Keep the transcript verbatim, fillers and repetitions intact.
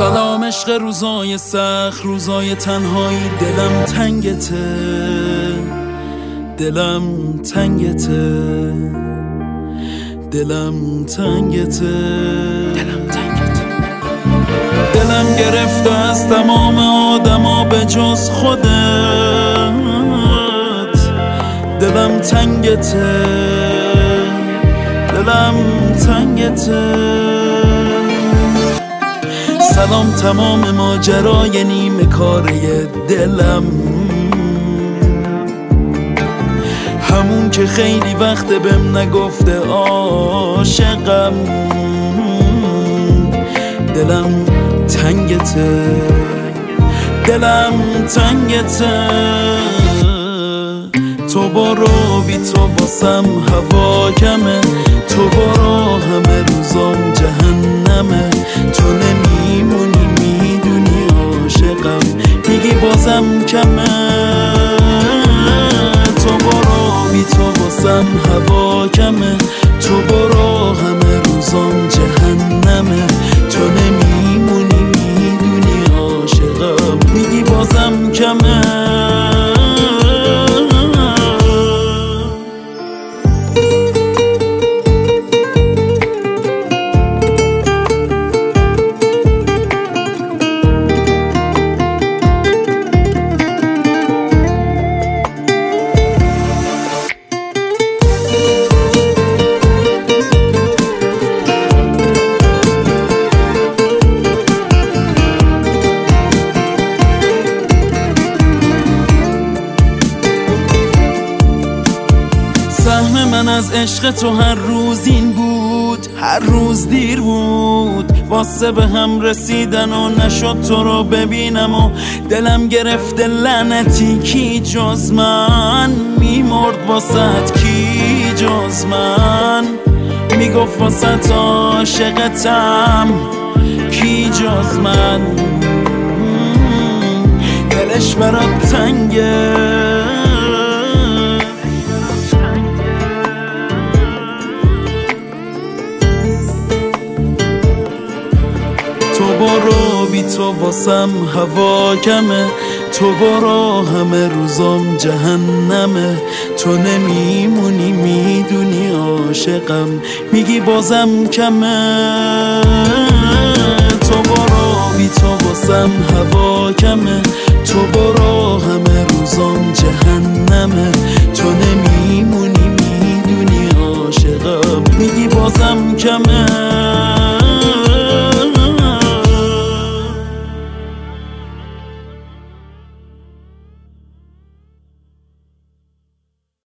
سلام عشق روزای سخت، روزای تنهایی، دلم تنگته، دلم تنگته، دلم تنگته، دلم تنگته. دلم گرفته از تمام آدما به جز خودت، دلم تنگته، دلم تنگته. سلام تمام ماجرای نیمه کاره دلم، همون که خیلی وقت بهم نگفته عاشقم. دلم تنگته، دلم تنگته. تو برو بی تو واسم هوا کمه، تو برو همه روزام جهنمه. تو نمیمونی میدونی عاشقم، میگی بازم کمه. تو برو بی تو واسم هوا کمه، تو برو همه روزام جهنمه. تو نمیمونی میدونی عاشقم، میگی بازم کمه. سهم من از عشق تو هر روز این بود، هر روز دیر بود واسه به هم رسیدن و نشد تو رو ببینم و دلم گرفته لعنتی. کی جز من میمرد واسط، کی جز من میگفت واسط عاشقتم، کی جز من دلش برات تنگه. تو برو بی تو واسم هوا کمه، تو برو همه روزام جهنمه. تو نمیمونی میدونی عاشقم، میگی بازم کمه. تو برو بی تو واسم هوا کمه، تو برو همه روزام جهنمه. تو نمیمونی میدونی عاشقم، میگی بازم کمه.